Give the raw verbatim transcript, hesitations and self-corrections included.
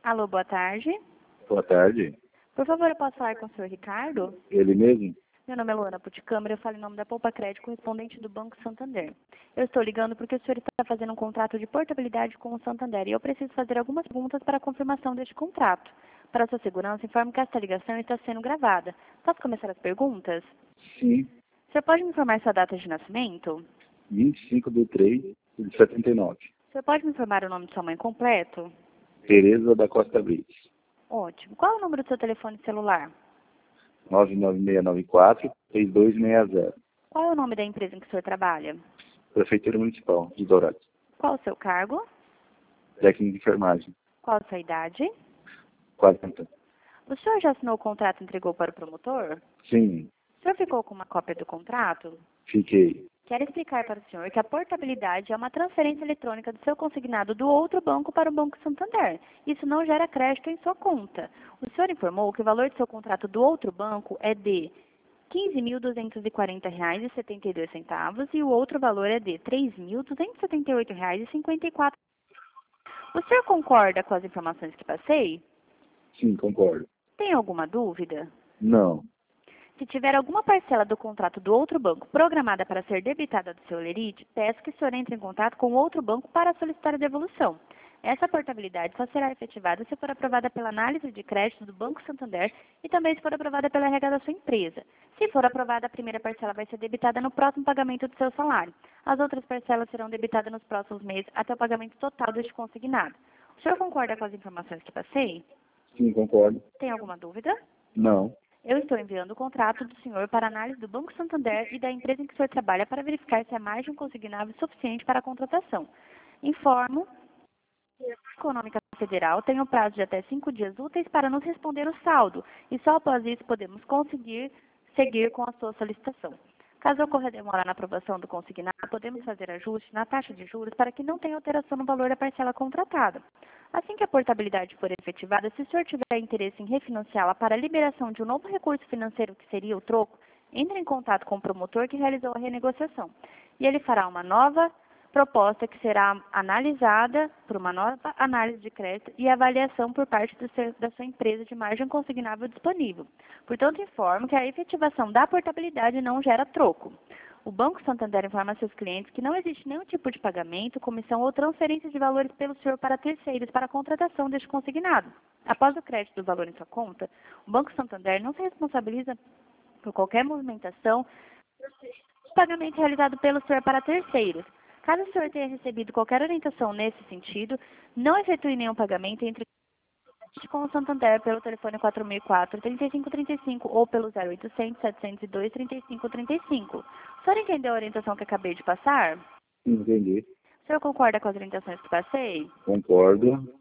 Alô, boa tarde. Boa tarde. Por favor, eu posso falar com o senhor Ricardo? Ele mesmo? Meu nome é Luana Puticâmara, eu falo em nome da Poupa Crédito, correspondente do Banco Santander. Eu estou ligando porque o senhor está fazendo um contrato de portabilidade com o Santander e eu preciso fazer algumas perguntas para a confirmação deste contrato. Para sua segurança, informo que esta ligação está sendo gravada. Posso começar as perguntas? Sim. O senhor pode me informar sua data de nascimento? vinte e cinco de três de setenta e nove. O senhor pode me informar o nome de sua mãe completo? Tereza da Costa Brits. Ótimo. Qual é o número do seu telefone celular? nove nove seis nove quatro, três dois seis zero. Qual é o nome da empresa em que o senhor trabalha? Prefeitura Municipal de Dourados. Qual o seu cargo? Técnico de enfermagem. Qual a sua idade? quarenta. O senhor já assinou o contrato e entregou para o promotor? Sim. O senhor ficou com uma cópia do contrato? Fiquei. Quero explicar para o senhor que a portabilidade é uma transferência eletrônica do seu consignado do outro banco para o Banco Santander. Isso não gera crédito em sua conta. O senhor informou que o valor do seu contrato do outro banco é de quinze mil duzentos e quarenta reais e setenta e dois centavos e o outro valor é de três mil duzentos e setenta e oito reais e cinquenta e quatro centavos. O senhor concorda com as informações que passei? Sim, concordo. Tem alguma dúvida? Não. Se tiver alguma parcela do contrato do outro banco programada para ser debitada do seu lerite, peço que o senhor entre em contato com o outro banco para solicitar a devolução. Essa portabilidade só será efetivada se for aprovada pela análise de crédito do Banco Santander e também se for aprovada pela R H da sua empresa. Se for aprovada, a primeira parcela vai ser debitada no próximo pagamento do seu salário. As outras parcelas serão debitadas nos próximos meses até o pagamento total deste consignado. O senhor concorda com as informações que passei? Sim, concordo. Tem alguma dúvida? Não. Eu estou enviando o contrato do senhor para análise do Banco Santander e da empresa em que o senhor trabalha para verificar se a margem consignável é suficiente para a contratação. Informo que a Econômica Federal tem um prazo de até cinco dias úteis para nos responder o saldo e só após isso podemos conseguir seguir com a sua solicitação. Caso ocorra demora na aprovação do consignado, podemos fazer ajuste na taxa de juros para que não tenha alteração no valor da parcela contratada. Assim que a portabilidade for efetivada, se o senhor tiver interesse em refinanciá-la para a liberação de um novo recurso financeiro, que seria o troco, entre em contato com o promotor que realizou a renegociação. E ele fará uma nova proposta que será analisada por uma nova análise de crédito e avaliação por parte do seu, da sua empresa de margem consignável disponível. Portanto, informo que a efetivação da portabilidade não gera troco. O Banco Santander informa a seus clientes que não existe nenhum tipo de pagamento, comissão ou transferência de valores pelo senhor para terceiros para a contratação deste consignado. Após o crédito do valor em sua conta, o Banco Santander não se responsabiliza por qualquer movimentação de pagamento realizado pelo senhor para terceiros. Caso o senhor tenha recebido qualquer orientação nesse sentido, não efetue nenhum pagamento entre com o Santander pelo telefone quatro mil e quatro, trinta e cinco trinta e cinco ou pelo zero oitocentos, setecentos e dois, trinta e cinco trinta e cinco. O senhor entendeu a orientação que acabei de passar? Entendi. O senhor concorda com as orientações que passei? Concordo.